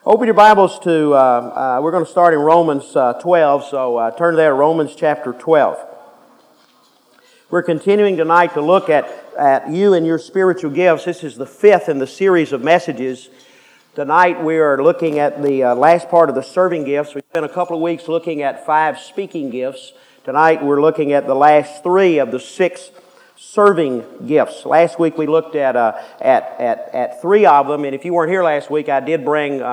Open your Bibles to, we're going to start in Romans 12, so turn there to Romans chapter 12. We're continuing tonight to look at you and your spiritual gifts. This is the fifth in the series of messages. Tonight we are looking at the last part of the serving gifts. We spent a couple of weeks looking at 5 speaking gifts. Tonight we're looking at the last 3 of the 6 serving gifts. Last week we looked at 3 of them, and if you weren't here last week, I didn't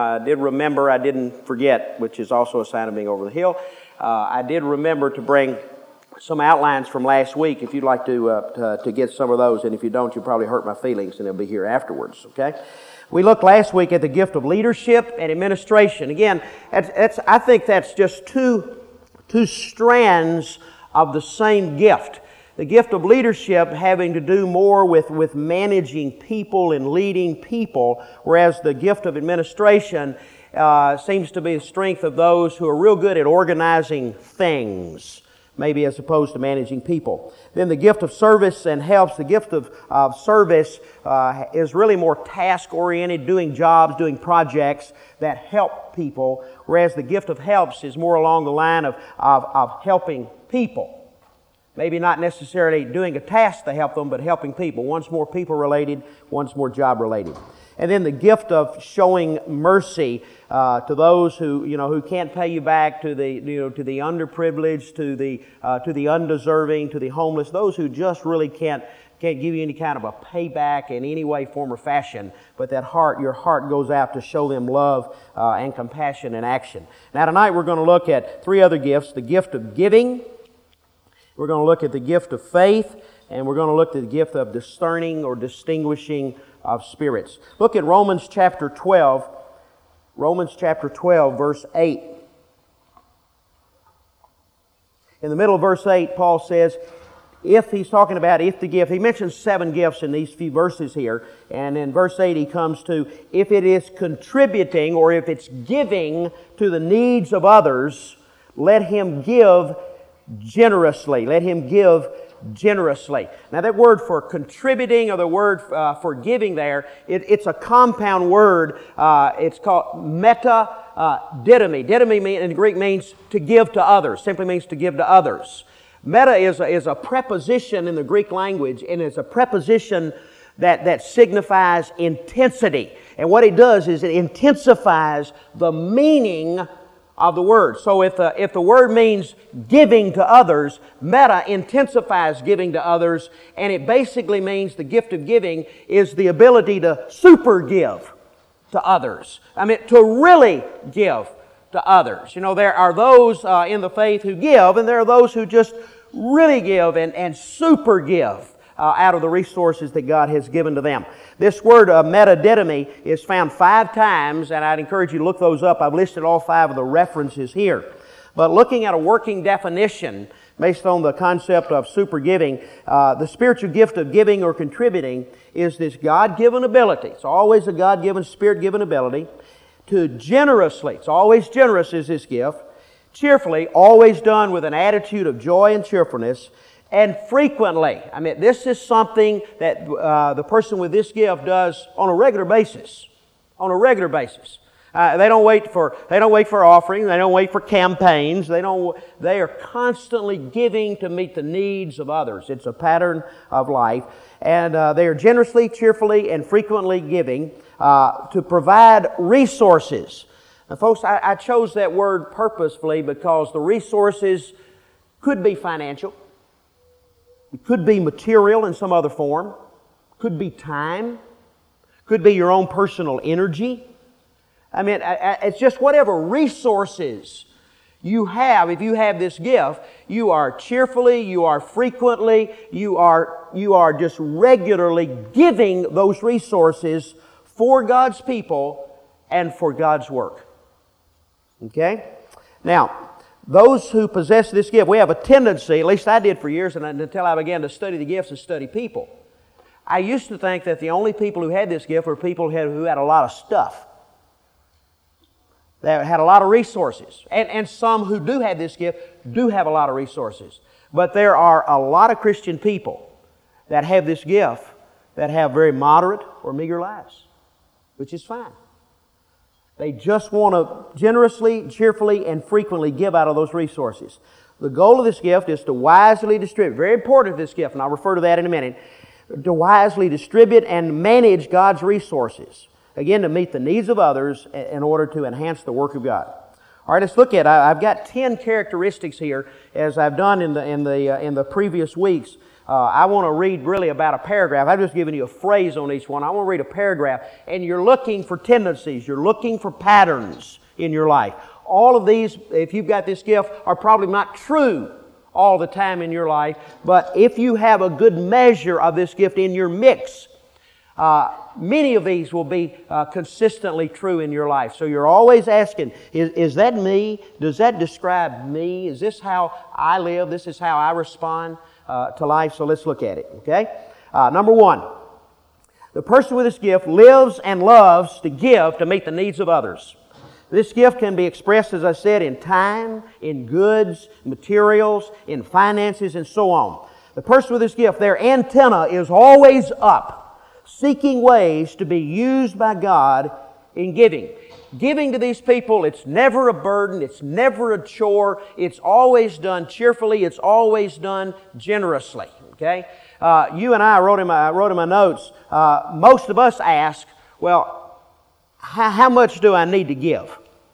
forget, which is also a sign of being over the hill. I did remember to bring some outlines from last week if you'd like to get some of those, and if you don't, you'll probably hurt my feelings, and they'll be here afterwards, okay? We looked last week at the gift of leadership and administration. Again, I think that's just two strands of the same gift. The gift of leadership having to do more with managing people and leading people, whereas the gift of administration seems to be the strength of those who are real good at organizing things, maybe as opposed to managing people. Then the gift of service and helps. The gift of service is really more task-oriented, doing jobs, doing projects that help people, whereas the gift of helps is more along the line of helping people. Maybe not necessarily doing a task to help them, but helping people. One's more people-related, one's more job-related. And then the gift of showing mercy to those who can't pay you back, to the underprivileged, to the undeserving, to the homeless, those who just really can't give you any kind of a payback in any way, form, or fashion, but your heart goes out to show them love and compassion and action. Now tonight we're going to look at 3 other gifts: the gift of giving. We're going to look at the gift of faith, and we're going to look at the gift of discerning or distinguishing of spirits. Look at Romans chapter 12, verse 8. In the middle of verse 8, Paul says, he's talking about the gift. He mentions 7 gifts in these few verses here, and in verse 8 he comes to, if it is contributing or if it's giving to the needs of others, let him give generously. Let him give generously. Now that word for contributing or the word for giving there, it's a compound word. It's called meta-didomi. Didomi in Greek means to give to others. Simply means to give to others. Meta is a preposition in the Greek language, and it's a preposition that signifies intensity. And what it does is it intensifies the meaning of the word. So if the word means giving to others, meta intensifies giving to others, and it basically means the gift of giving is the ability to super give to others. I mean, to really give to others. You know, there are those in the faith who give, and there are those who just really give and super give out of the resources that God has given to them. This word metadidomi is found 5 times, and I'd encourage you to look those up. I've listed all 5 of the references here. But looking at a working definition based on the concept of super giving, the spiritual gift of giving or contributing is this God-given ability. It's always a God-given, Spirit-given ability to generously, it's always generous is this gift, cheerfully, always done with an attitude of joy and cheerfulness, and frequently. I mean, this is something that the person with this gift does on a regular basis. On a regular basis. They don't wait for offerings. They don't wait for campaigns. They are constantly giving to meet the needs of others. It's a pattern of life, and they are generously, cheerfully, and frequently giving to provide resources. Now, folks, I chose that word purposefully because the resources could be financial. It could be material in some other form. Could be time. Could be your own personal energy. I mean, it's just whatever resources you have. If you have this gift, you are cheerfully, you are frequently, you are just regularly giving those resources for God's people and for God's work. Okay? Now, those who possess this gift, we have a tendency, at least I did for years, and until I began to study the gifts and study people, I used to think that the only people who had this gift were people who had a lot of stuff. They had a lot of resources. And some who do have this gift do have a lot of resources. But there are a lot of Christian people that have this gift that have very moderate or meager lives, which is fine. They just want to generously, cheerfully, and frequently give out of those resources. The goal of this gift is to wisely distribute. Very important, this gift, and I'll refer to that in a minute. To wisely distribute and manage God's resources. Again, to meet the needs of others in order to enhance the work of God. All right, let's look at it. I've got 10 characteristics here, as I've done in the previous weeks. I want to read really about a paragraph. I've just given you a phrase on each one. I want to read a paragraph, and you're looking for tendencies. You're looking for patterns in your life. All of these, if you've got this gift, are probably not true all the time in your life, but if you have a good measure of this gift in your mix, many of these will be consistently true in your life. So you're always asking, is that me? Does that describe me? Is this how I live? This is how I respond to life? So let's look at it, okay? Number one, the person with this gift lives and loves to give to meet the needs of others. This gift can be expressed, as I said, in time, in goods, materials, in finances, and so on. The person with this gift, their antenna is always up, seeking ways to be used by God in giving. Giving to these people, it's never a burden, it's never a chore, it's always done cheerfully, it's always done generously. Okay? You and I wrote in my notes, most of us ask, well, how much do I need to give?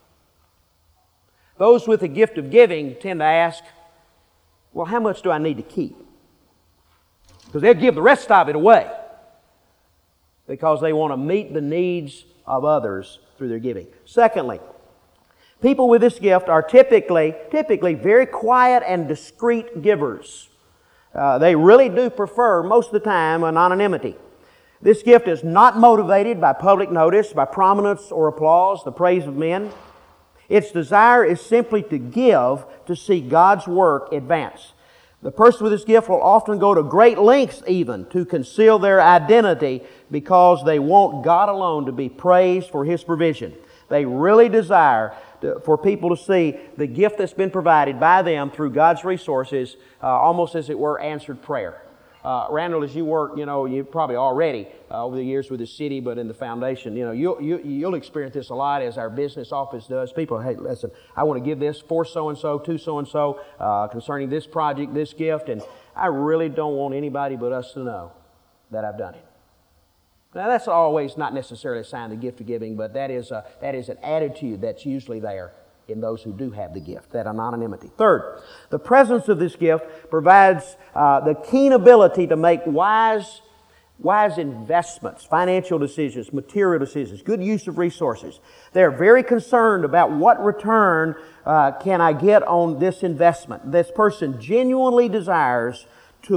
Those with the gift of giving tend to ask, well, how much do I need to keep? Because they'll give the rest of it away because they want to meet the needs of others through their giving. Secondly, people with this gift are typically very quiet and discreet givers. They really do prefer, most of the time, anonymity. This gift is not motivated by public notice, by prominence or applause, the praise of men. Its desire is simply to give to see God's work advance. The person with this gift will often go to great lengths even to conceal their identity because they want God alone to be praised for His provision. They really desire for people to see the gift that's been provided by them through God's resources, almost as it were answered prayer. Randall, as you work, you probably already over the years with the city, but in the foundation, you'll experience this a lot as our business office does. People, hey, listen, I want to give this for so-and-so, to so-and-so, concerning this project, this gift, and I really don't want anybody but us to know that I've done it. Now, that's always not necessarily a sign of the gift of giving, but that is an attitude that's usually there in those who do have the gift, that anonymity. Third, the presence of this gift provides the keen ability to make wise investments, financial decisions, material decisions, good use of resources. They're very concerned about what return can I get on this investment. This person genuinely desires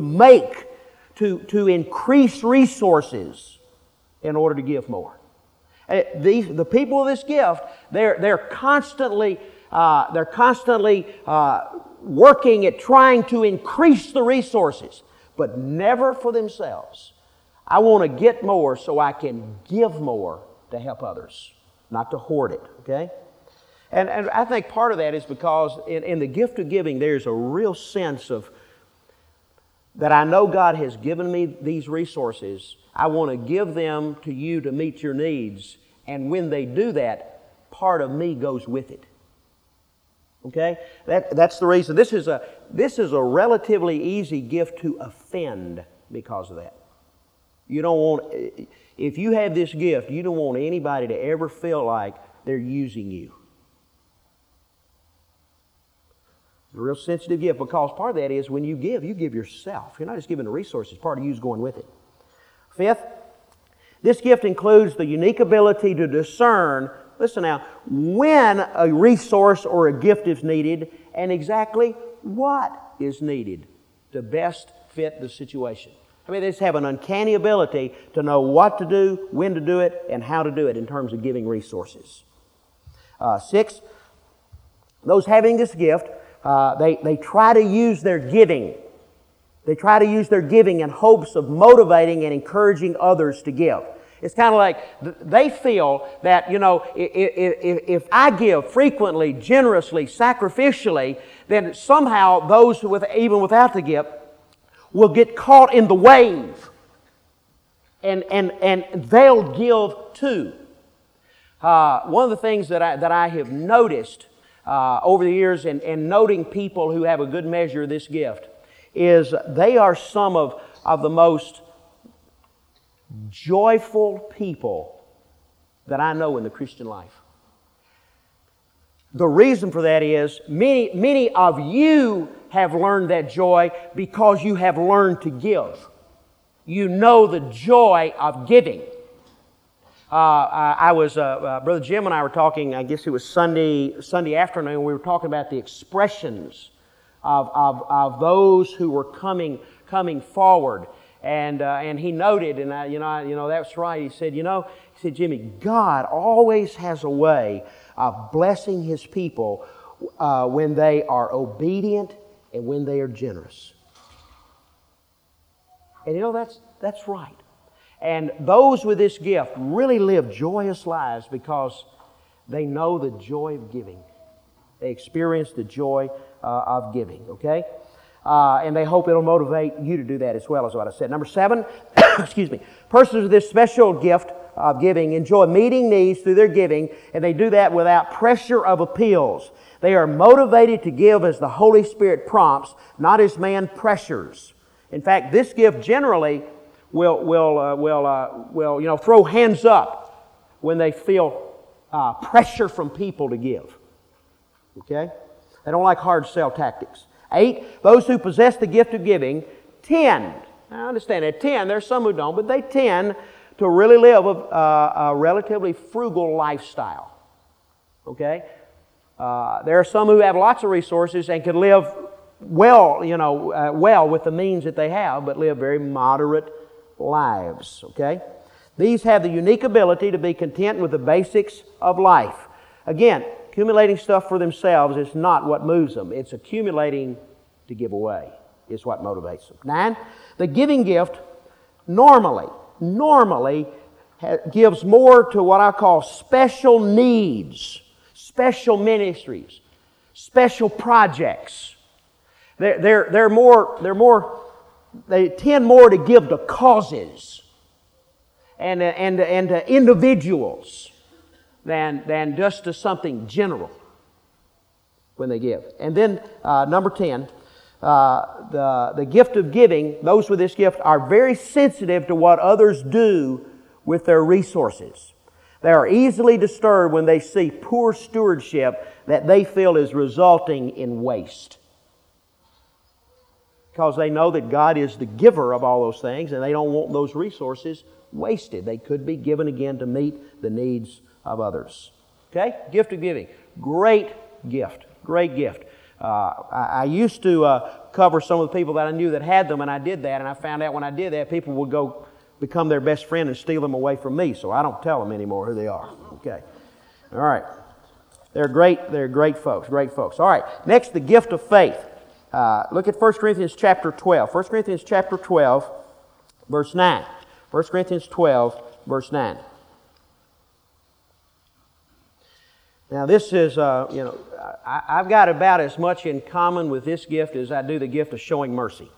to increase resources in order to give more. The people of this gift, they're constantly working at trying to increase the resources, but never for themselves. I want to get more so I can give more to help others, not to hoard it. Okay, and I think part of that is because in the gift of giving, there's a real sense of that I know God has given me these resources. I want to give them to you to meet your needs. And when they do that, part of me goes with it. Okay? That's the reason. This is a relatively easy gift to offend because of that. You don't want, if you have this gift, you don't want anybody to ever feel like they're using you. It's a real sensitive gift because part of that is when you give yourself. You're not just giving the resources. Part of you is going with it. Fifth, this gift includes the unique ability to discern, listen now, when a resource or a gift is needed and exactly what is needed to best fit the situation. I mean, they just have an uncanny ability to know what to do, when to do it, and how to do it in terms of giving resources. Six, those having this gift, they try to use their giving. They try to use their giving in hopes of motivating and encouraging others to give. It's kind of like they feel that, if I give frequently, generously, sacrificially, then somehow those even without the gift will get caught in the wave and they'll give too. One of the things that I have noticed over the years and noting people who have a good measure of this gift is they are some of the most joyful people that I know in the Christian life. The reason for that is many of you have learned that joy because you have learned to give. You know the joy of giving. Brother Jim and I were talking, I guess it was Sunday afternoon, we were talking about the expressions of those who were coming forward. And he noted, and that's right. He said, Jimmy, God always has a way of blessing His people when they are obedient and when they are generous. And that's right. And those with this gift really live joyous lives because they know the joy of giving. They experience the joy of giving, okay? And they hope it'll motivate you to do that as well, is what I said. Number 7, excuse me, persons with this special gift of giving enjoy meeting needs through their giving, and they do that without pressure of appeals. They are motivated to give as the Holy Spirit prompts, not as man pressures. In fact, this gift generally will throw hands up when they feel pressure from people to give. Okay? They don't like hard sell tactics. 8, those who possess the gift of giving tend, I understand that, there's some who don't, but they tend to really live a relatively frugal lifestyle. Okay? There are some who have lots of resources and can live well with the means that they have, but live very moderate lives. Okay? These have the unique ability to be content with the basics of life. Again, accumulating stuff for themselves is not what moves them. It's accumulating to give away is what motivates them. 9, the giving gift normally gives more to what I call special needs, special ministries, special projects. They tend more to give to causes and to individuals than just to something general when they give. And then number 10, the gift of giving, those with this gift are very sensitive to what others do with their resources. They are easily disturbed when they see poor stewardship that they feel is resulting in waste. Because they know that God is the giver of all those things and they don't want those resources wasted. They could be given again to meet the needs of others. Okay? Gift of giving. Great gift. Great gift. I used to cover some of the people that I knew that had them, and I did that, and I found out when I did that, people would go become their best friend and steal them away from me, so I don't tell them anymore who they are. Okay. All right. They're great folks. Great folks. All right. Next, the gift of faith. Look at 1 Corinthians chapter 12. 1 Corinthians chapter 12, verse 9. 1 Corinthians 12, verse 9. Now this is, I've got about as much in common with this gift as I do the gift of showing mercy.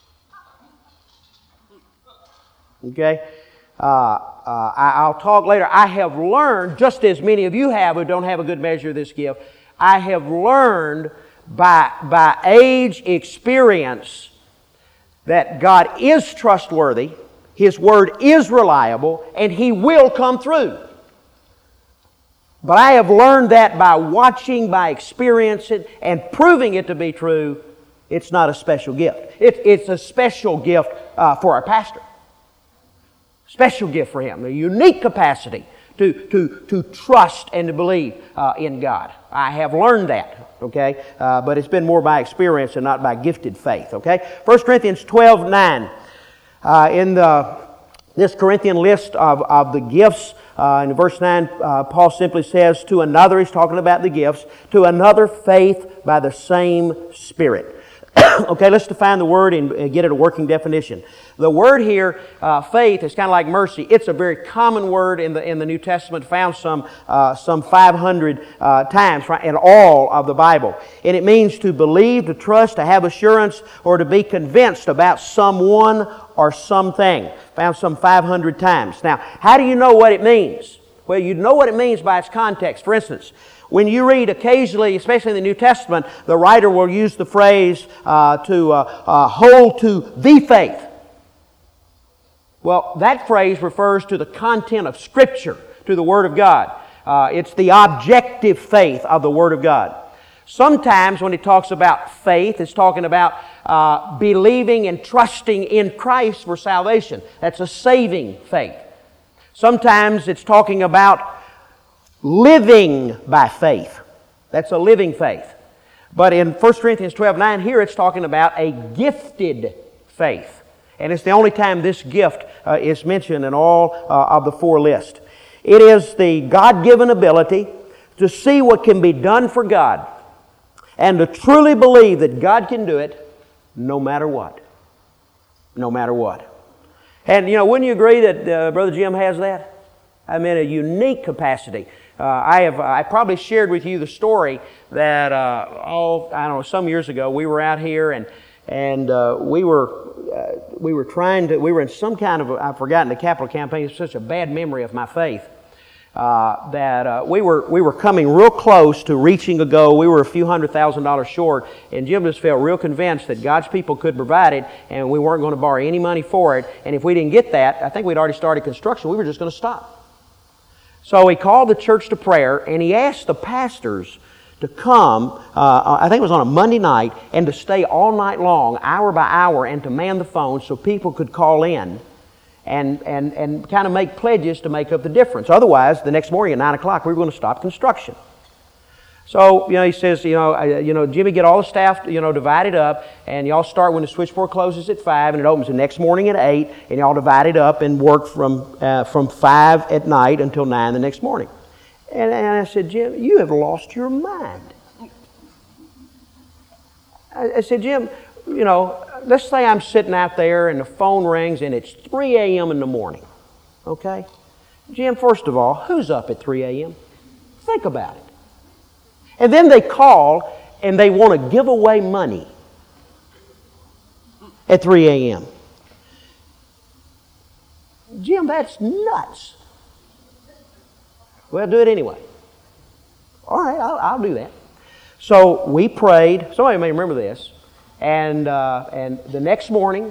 Okay? I'll talk later. I have learned, just as many of you have who don't have a good measure of this gift, I have learned by age experience that God is trustworthy, His Word is reliable, and He will come through. But I have learned that by watching, by experiencing, and proving it to be true, it's not a special gift. It's a special gift for our pastor. Special gift for him. A unique capacity to trust and to believe in God. I have learned that, okay? But it's been more by experience and not by gifted faith, okay? 1 Corinthians 12, 9. In this Corinthian list of the gifts, in verse 9, Paul simply says, to another, he's talking about the gifts, to another faith by the same Spirit. Okay, let's define the word and get it a working definition. The word here, faith, is kind of like mercy. It's a very common word in the New Testament, found some 500 times in all of the Bible. And it means to believe, to trust, to have assurance, or to be convinced about someone or something. Found some 500 times. Now, how do you know what it means? Well, you know what it means by its context. For instance, when you read occasionally, especially in the New Testament, the writer will use the phrase to hold to the faith. Well, that phrase refers to the content of Scripture, to the Word of God. It's the objective faith of the Word of God. Sometimes when it talks about faith, it's talking about believing and trusting in Christ for salvation. That's a saving faith. Sometimes it's talking about living by faith. That's a living faith. But in 1 Corinthians 12:9 here, it's talking about a gifted faith. And it's the only time this gift is mentioned in all of the four lists. It is the God-given ability to see what can be done for God and to truly believe that God can do it no matter what. No matter what. And, wouldn't you agree that Brother Jim has that? I mean, a unique capacity. I probably shared with you the story that, some years ago, we were out here and we were in some kind of, I've forgotten the capital campaign. It's such a bad memory of my faith. That we were coming real close to reaching a goal. We were a few $100,000 short, and Jim just felt real convinced that God's people could provide it, and we weren't going to borrow any money for it. And if we didn't get that, I think we'd already started construction. We were just going to stop. So he called the church to prayer, and he asked the pastors to come, I think it was on a Monday night, and to stay all night long, hour by hour, and to man the phone so people could call in and kind of make pledges to make up the difference. Otherwise, the next morning at 9 o'clock, we were going to stop construction. So, he says, Jimmy, get all the staff, divided up, and y'all start when the switchboard closes at 5, and it opens the next morning at 8, and y'all divide it up and work from 5 at night until 9 the next morning. And I said, Jim, you have lost your mind. I said, Jim, let's say I'm sitting out there and the phone rings and it's 3 a.m. in the morning. Okay? Jim, first of all, who's up at 3 a.m.? Think about it. And then they call and they want to give away money at 3 a.m. Jim, that's nuts. Well, do it anyway. All right, I'll do that. So we prayed. Somebody may remember this. And the next morning,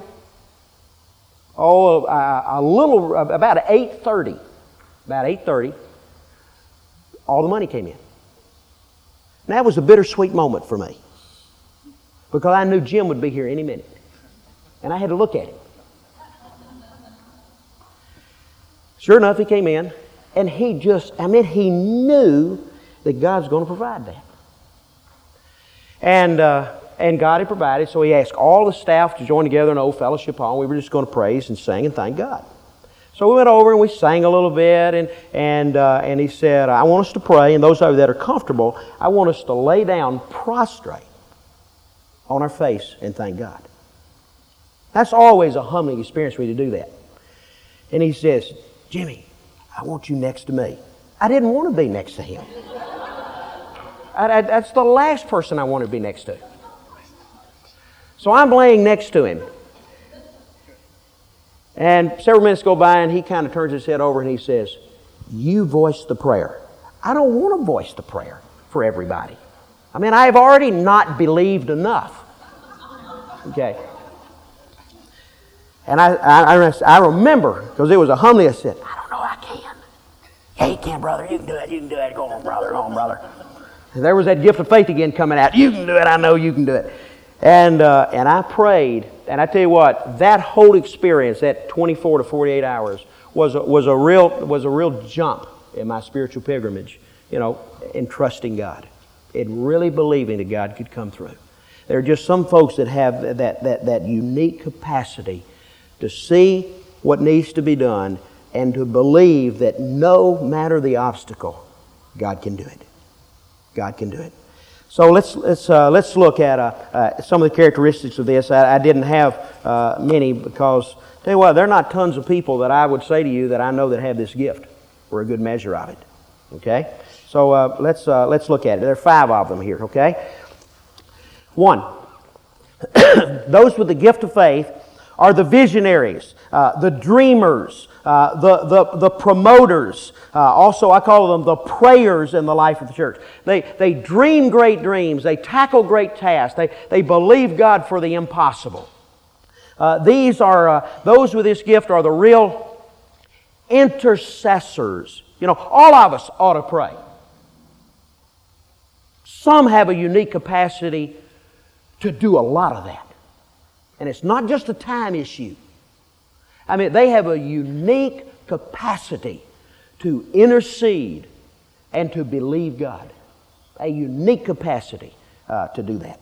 about 8:30, all the money came in. And that was a bittersweet moment for me, because I knew Jim would be here any minute, and I had to look at him. Sure enough, he came in, and he knew that God's going to provide that. And God had provided, so he asked all the staff to join together in Old Fellowship Hall. We were just going to praise and sing and thank God. So we went over and we sang a little bit, and he said, I want us to pray, and those of you that are comfortable, I want us to lay down prostrate on our face and thank God. That's always a humbling experience for me to do that. And he says, Jimmy, I want you next to me. I didn't want to be next to him. That's the last person I wanted to be next to. So I'm laying next to him. And several minutes go by, and he kind of turns his head over and he says, you voice the prayer. I don't want to voice the prayer for everybody. I mean, I have already not believed enough. Okay. And I remember, because it was a humbly, I said, I don't know, I can. Yeah, you can, brother. You can do it. You can do it. Go on, brother. Go on, brother. And there was that gift of faith again coming out. You can do it. I know you can do it. And I prayed, and I tell you what, that whole experience, that 24 to 48 hours, was a real jump in my spiritual pilgrimage, in trusting God, in really believing that God could come through. There are just some folks that have that unique capacity to see what needs to be done and to believe that no matter the obstacle, God can do it. God can do it. So let's look at some of the characteristics of this. I didn't have many, because tell you what, there are not tons of people that I would say to you that I know that have this gift, or a good measure of it. Okay, so let's look at it. There are 5 of them here. Okay, 1. Those with the gift of faith are the visionaries, the dreamers, the promoters. Also, I call them the prayers in the life of the church. They dream great dreams. They tackle great tasks. They believe God for the impossible. Those with this gift are the real intercessors. All of us ought to pray. Some have a unique capacity to do a lot of that. And it's not just a time issue. They have a unique capacity to intercede and to believe God. A unique capacity to do that.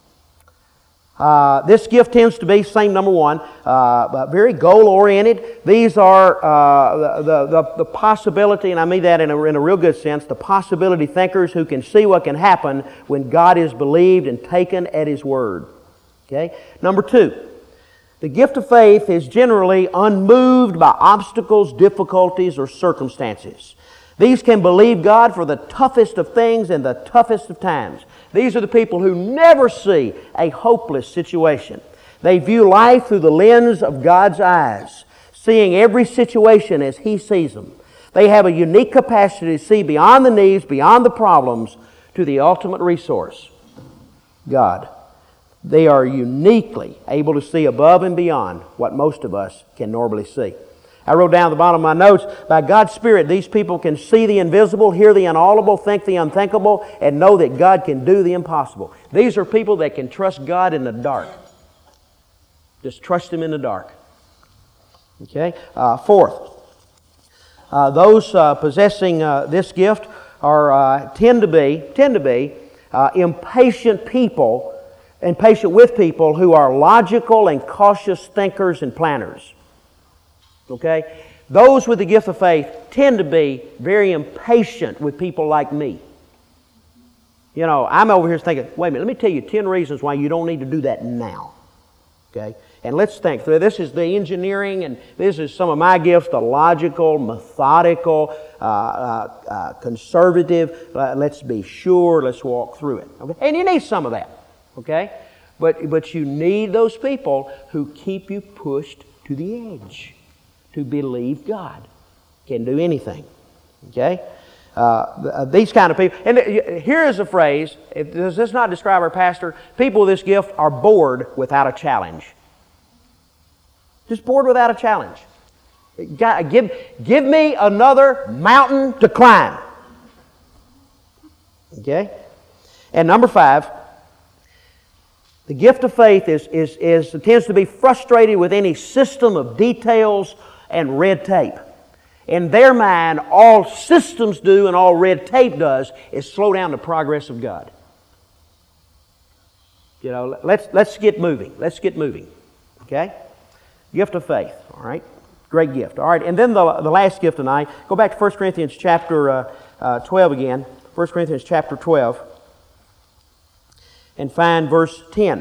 This gift tends to be, same number one, very goal-oriented. These are the possibility, and I mean that in a real good sense, the possibility thinkers who can see what can happen when God is believed and taken at His word. Okay? Number two, the gift of faith is generally unmoved by obstacles, difficulties, or circumstances. These can believe God for the toughest of things and the toughest of times. These are the people who never see a hopeless situation. They view life through the lens of God's eyes, seeing every situation as He sees them. They have a unique capacity to see beyond the needs, beyond the problems, to the ultimate resource, God. They are uniquely able to see above and beyond what most of us can normally see. I wrote down at the bottom of my notes, by God's Spirit, these people can see the invisible, hear the inaudible, think the unthinkable, and know that God can do the impossible. These are people that can trust God in the dark. Just trust Him in the dark. Okay? Fourth, those possessing this gift tend to be impatient people, impatient with people who are logical and cautious thinkers and planners. Okay? Those with the gift of faith tend to be very impatient with people like me. I'm over here thinking, wait a minute, let me tell you 10 reasons why you don't need to do that now. Okay? And let's think through. This is the engineering, and this is some of my gifts, the logical, methodical, conservative. Let's be sure, let's walk through it. Okay? And you need some of that. Okay? But you need those people who keep you pushed to the edge. To believe God can do anything. Okay? These kind of people. And here is a phrase. Does this not describe our pastor? People with this gift are bored without a challenge. Just bored without a challenge. God, give me another mountain to climb. Okay? And number 5, the gift of faith tends to be frustrated with any system of details and red tape. In their mind, all systems do and all red tape does is slow down the progress of God. Let's get moving. Let's get moving. Okay? Gift of faith. All right? Great gift. All right, and then the last gift tonight, go back to 1 Corinthians chapter 12 again. 1 Corinthians chapter 12. And find verse 10.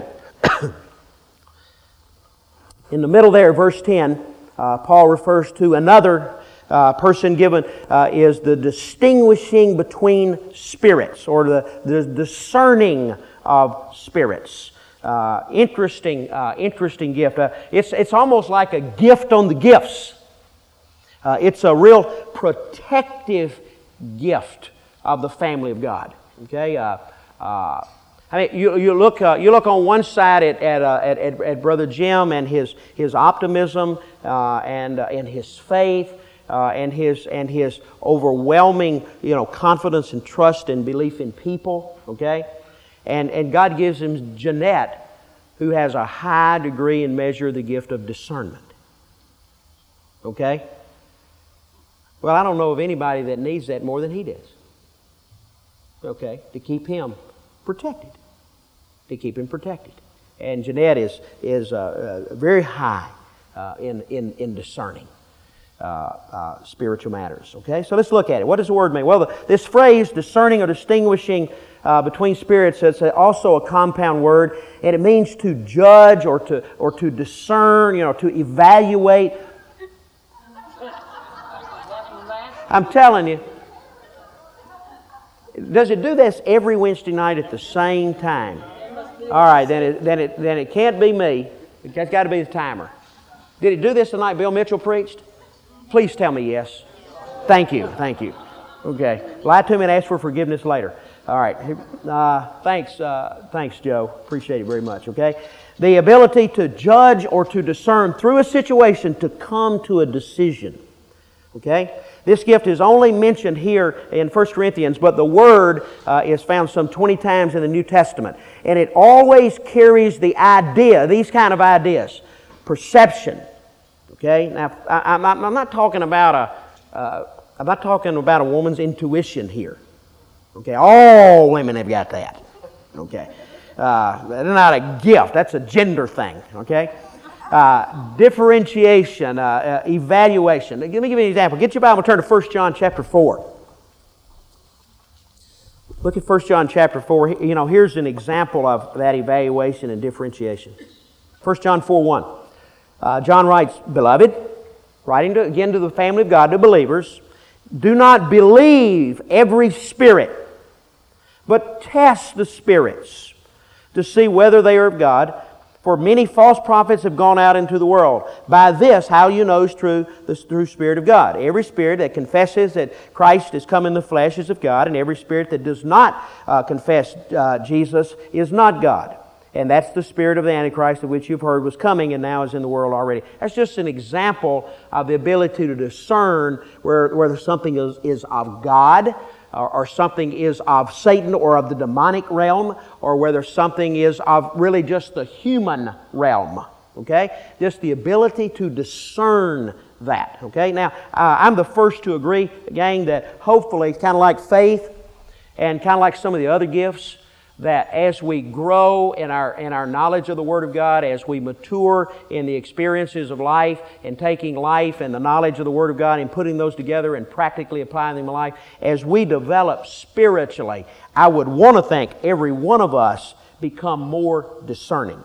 In the middle there, verse 10, Paul refers to another person given is the distinguishing between spirits, or the discerning of spirits. Interesting gift. It's almost like a gift on the gifts. It's a real protective gift of the family of God. Okay. You look on one side at Brother Jim and his optimism and his faith and his overwhelming confidence and trust and belief in people. Okay, and God gives him Jeanette, who has a high degree and measure of the gift of discernment. Okay. Well, I don't know of anybody that needs that more than he does. Okay, to keep him protected. To keep him protected. And Jeanette is very high in discerning spiritual matters. Okay, so let's look at it. What does the word mean? Well, this phrase, discerning or distinguishing between spirits, it's also a compound word, and it means to judge or to discern, to evaluate. I'm telling you. Does it do this every Wednesday night at the same time? All right, then it can't be me. It's got to be the timer. Did he do this the night Bill Mitchell preached? Please tell me yes. Thank you. Okay. Lie to me and ask for forgiveness later. All right. Thanks, Joe. Appreciate it very much, okay? The ability to judge or to discern through a situation to come to a decision, okay? This gift is only mentioned here in 1 Corinthians, but the word is found some 20 times in the New Testament. And it always carries the idea, these kind of ideas, perception, okay? Now, I'm not talking about a woman's intuition here. Okay, all women have got that. Okay, that's not a gift. That's a gender thing. Okay, differentiation, evaluation. Let me give you an example. Get your Bible and turn to 1 John chapter 4. Look at 1 John chapter 4. Here's an example of that evaluation and differentiation. 1 John 4:1. John writes, "Beloved," writing again to the family of God, to believers, "do not believe every spirit, but test the spirits to see whether they are of God. For many false prophets have gone out into the world. By this, how you know is true, the true Spirit of God. Every spirit that confesses that Christ has come in the flesh is of God, and every spirit that does not confess Jesus is not God. And that's the spirit of the Antichrist, of which you've heard was coming and now is in the world already." That's just an example of the ability to discern whether something is of God, or something is of Satan or of the demonic realm, or whether something is of really just the human realm. Okay? Just the ability to discern that. Okay? Now, I'm the first to agree, gang, that hopefully, kind of like faith and kind of like some of the other gifts, that as we grow in our knowledge of the Word of God, as we mature in the experiences of life and taking life and the knowledge of the Word of God and putting those together and practically applying them in life, as we develop spiritually, I would want to think every one of us become more discerning.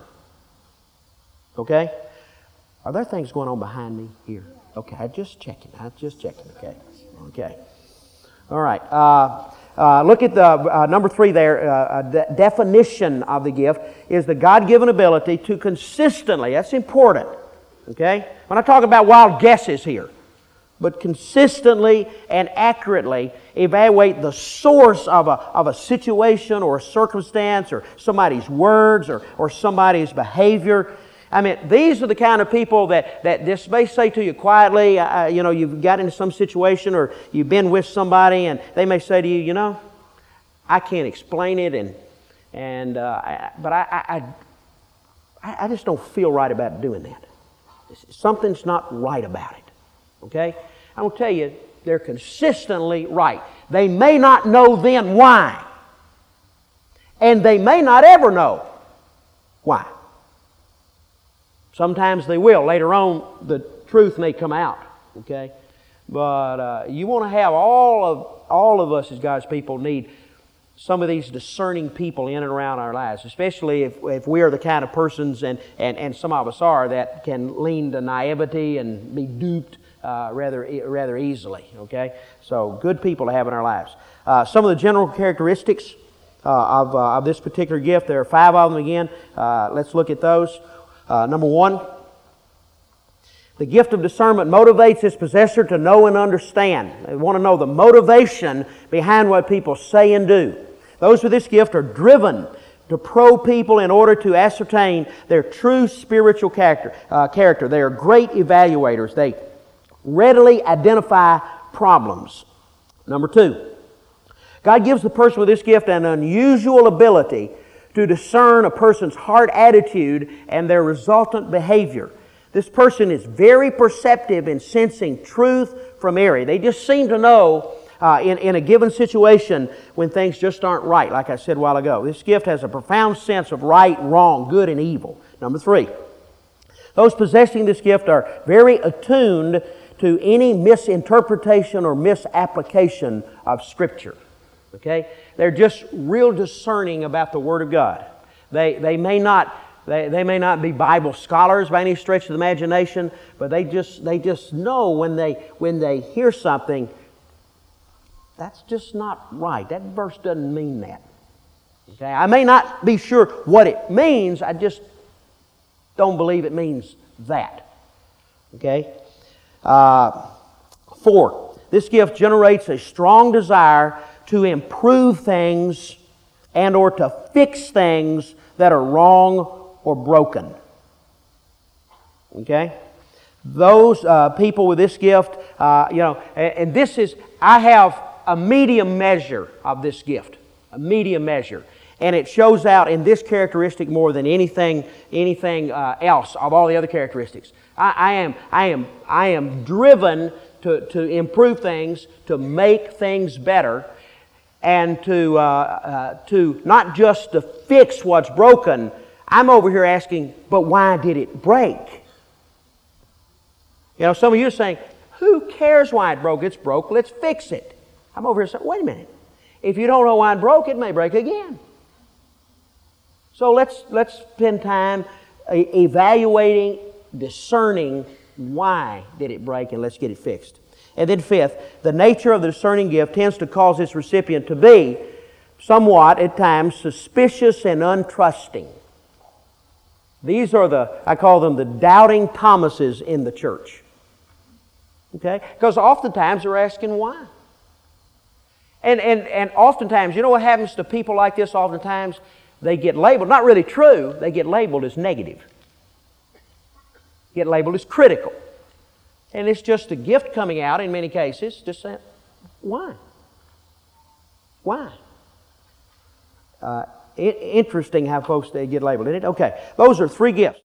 Okay? Are there things going on behind me here? Okay, I'm just checking. Okay. Okay. All right. Look at the number 3 there. The definition of the gift is the God-given ability to consistently, that's important, okay? We're not talking about wild guesses here, but consistently and accurately evaluate the source of a situation or a circumstance or somebody's words or somebody's behavior. I mean, these are the kind of people that just may say to you quietly, you've got into some situation or you've been with somebody and they may say to you, I can't explain it but I just don't feel right about doing that. Something's not right about it. Okay? I'm going to tell you, they're consistently right. They may not know then why. And they may not ever know why. Sometimes they will. Later on, the truth may come out. Okay? But you want to have all of us as God's people need some of these discerning people in and around our lives, especially if we are the kind of persons, and some of us are, that can lean to naivety and be duped rather easily. Okay? So good people to have in our lives. Some of the general characteristics of this particular gift, there are 5 of them again. Let's look at those. Number 1, the gift of discernment motivates its possessor to know and understand. They want to know the motivation behind what people say and do. Those with this gift are driven to probe people in order to ascertain their true spiritual character. They are great evaluators. They readily identify problems. Number 2, God gives the person with this gift an unusual ability to discern a person's heart attitude and their resultant behavior. This person is very perceptive in sensing truth from error. They just seem to know in a given situation when things just aren't right, like I said a while ago. This gift has a profound sense of right, wrong, good, and evil. Number 3, those possessing this gift are very attuned to any misinterpretation or misapplication of Scripture. Okay? They're just real discerning about the Word of God. They may not be Bible scholars by any stretch of the imagination, but they just know when they hear something, that's just not right. That verse doesn't mean that. Okay? I may not be sure what it means, I just don't believe it means that. Okay? 4, this gift generates a strong desire to improve things and or to fix things that are wrong or broken. Okay? Those people with this gift, and this is, I have a medium measure of this gift. A medium measure. And it shows out in this characteristic more than anything else of all the other characteristics. I am driven to improve things, to make things better, and to not just to fix what's broken. I'm over here asking, but why did it break? You know, some of you are saying, who cares why it broke? It's broke, let's fix it. I'm over here saying, wait a minute. If you don't know why it broke, it may break again. So let's spend time evaluating, discerning why did it break, and let's get it fixed. And then 5th, the nature of the discerning gift tends to cause its recipient to be somewhat, at times, suspicious and untrusting. These are I call them the doubting Thomases in the church. Okay? Because oftentimes they're asking why. And oftentimes, you know what happens to people like this oftentimes? They get labeled, not really true, they get labeled as negative. Get labeled as critical. And it's just a gift coming out in many cases, just saying, why? Why? Interesting how folks they get labeled, isn't it? Okay, those are 3 gifts.